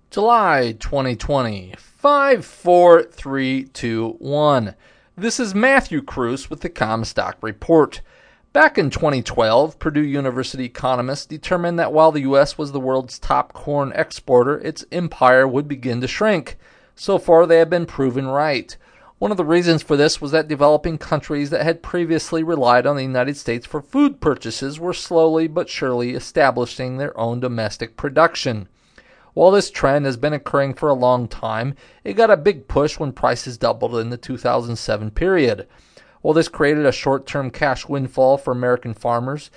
July 2020, 5, 4, 3, 2, 1. This is Matthew Cruz with the Comstock Report. Back in 2012, Purdue University economists determined that while the U.S. was the world's top corn exporter, its empire would begin to shrink. So far, they have been proven right. One of the reasons for this was that developing countries that had previously relied on the United States for food purchases were slowly but surely establishing their own domestic production. While this trend has been occurring for a long time, it got a big push when prices doubled in the 2007 period. While this created a short-term cash windfall for American farmers,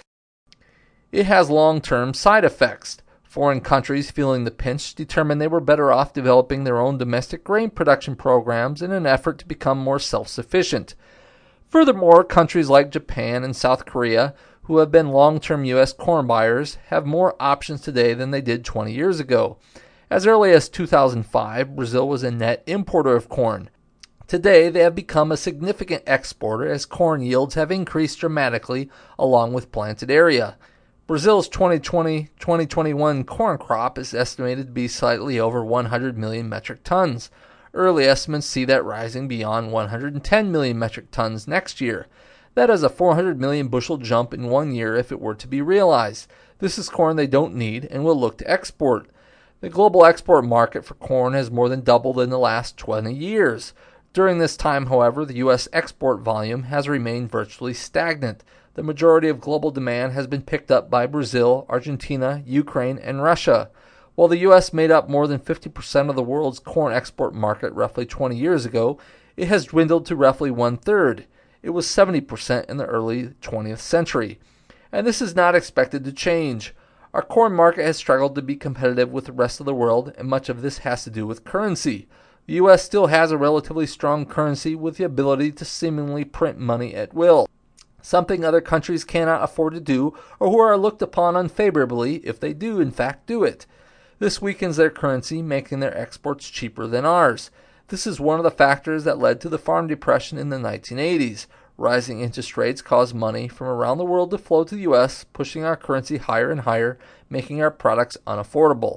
it has long-term side effects. Foreign countries feeling the pinch determined they were better off developing their own domestic grain production programs in an effort to become more self-sufficient. Furthermore, countries like Japan and South Korea, who have been long-term U.S. corn buyers, have more options today than they did 20 years ago. As early as 2005, Brazil was a net importer of corn. Today, they have become a significant exporter as corn yields have increased dramatically along with planted area. Brazil's 2020-2021 corn crop is estimated to be slightly over 100 million metric tons. Early estimates see that rising beyond 110 million metric tons next year. That is a 400 million bushel jump in 1 year if it were to be realized. This is corn they don't need and will look to export. The global export market for corn has more than doubled in the last 20 years. During this time, however, the U.S. export volume has remained virtually stagnant. The majority of global demand has been picked up by Brazil, Argentina, Ukraine, and Russia. While the U.S. made up more than 50% of the world's corn export market roughly 20 years ago, it has dwindled to roughly one-third. It was 70% in the early 20th century. And this is not expected to change. Our corn market has struggled to be competitive with the rest of the world, and much of this has to do with currency. The U.S. still has a relatively strong currency with the ability to seemingly print money at will, something other countries cannot afford to do or who are looked upon unfavorably if they do in fact do it. This weakens their currency, making their exports cheaper than ours. This is one of the factors that led to the farm depression in the 1980s. Rising interest rates caused money from around the world to flow to the U.S., pushing our currency higher and higher, making our products unaffordable.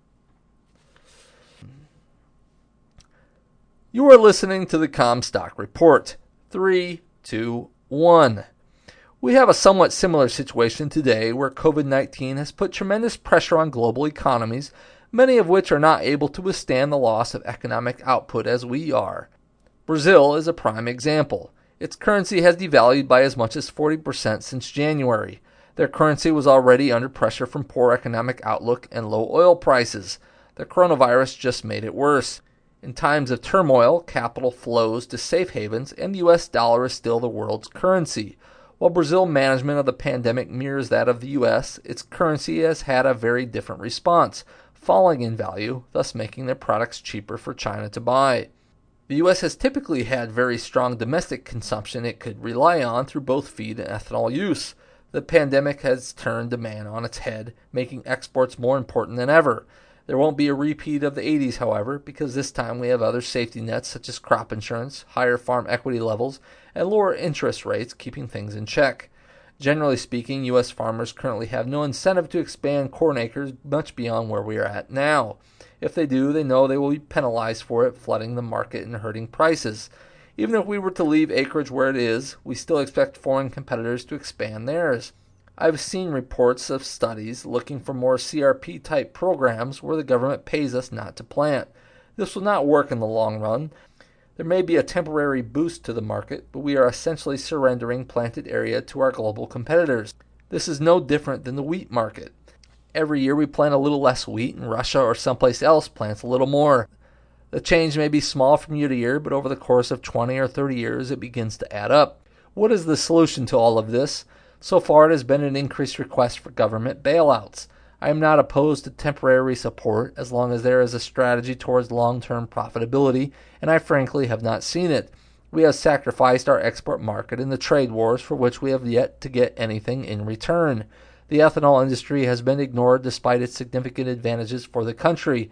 You are listening to the Comstock Report. 3, 2, 1. We have a somewhat similar situation today where COVID-19 has put tremendous pressure on global economies, many of which are not able to withstand the loss of economic output as we are. Brazil is a prime example. Its currency has devalued by as much as 40% since January. Their currency was already under pressure from poor economic outlook and low oil prices. The coronavirus just made it worse. In times of turmoil, capital flows to safe havens, and the U.S. dollar is still the world's currency. While Brazil's management of the pandemic mirrors that of the U.S., its currency has had a very different response, falling in value, thus making their products cheaper for China to buy. The U.S. has typically had very strong domestic consumption it could rely on through both feed and ethanol use. The pandemic has turned demand on its head, making exports more important than ever. There won't be a repeat of the 80s, however, because this time we have other safety nets such as crop insurance, higher farm equity levels, and lower interest rates keeping things in check. Generally speaking, U.S. farmers currently have no incentive to expand corn acres much beyond where we are at now. If they do, they know they will be penalized for it, flooding the market and hurting prices. Even if we were to leave acreage where it is, we still expect foreign competitors to expand theirs. I've seen reports of studies looking for more CRP-type programs where the government pays us not to plant. This will not work in the long run. There may be a temporary boost to the market, but we are essentially surrendering planted area to our global competitors. This is no different than the wheat market. Every year we plant a little less wheat, and Russia or someplace else plants a little more. The change may be small from year to year, but over the course of 20 or 30 years it begins to add up. What is the solution to all of this? So far, it has been an increased request for government bailouts. I am not opposed to temporary support as long as there is a strategy towards long-term profitability, and I frankly have not seen it. We have sacrificed our export market in the trade wars for which we have yet to get anything in return. The ethanol industry has been ignored despite its significant advantages for the country.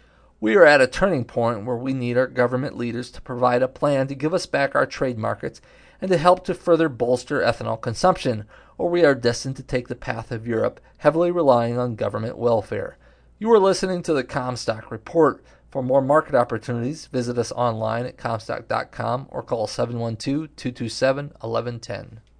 We are at a turning point where we need our government leaders to provide a plan to give us back our trade markets and to help to further bolster ethanol consumption, or we are destined to take the path of Europe, heavily relying on government welfare. You are listening to the Comstock Report. For more market opportunities, visit us online at Comstock.com or call 712-227-1110.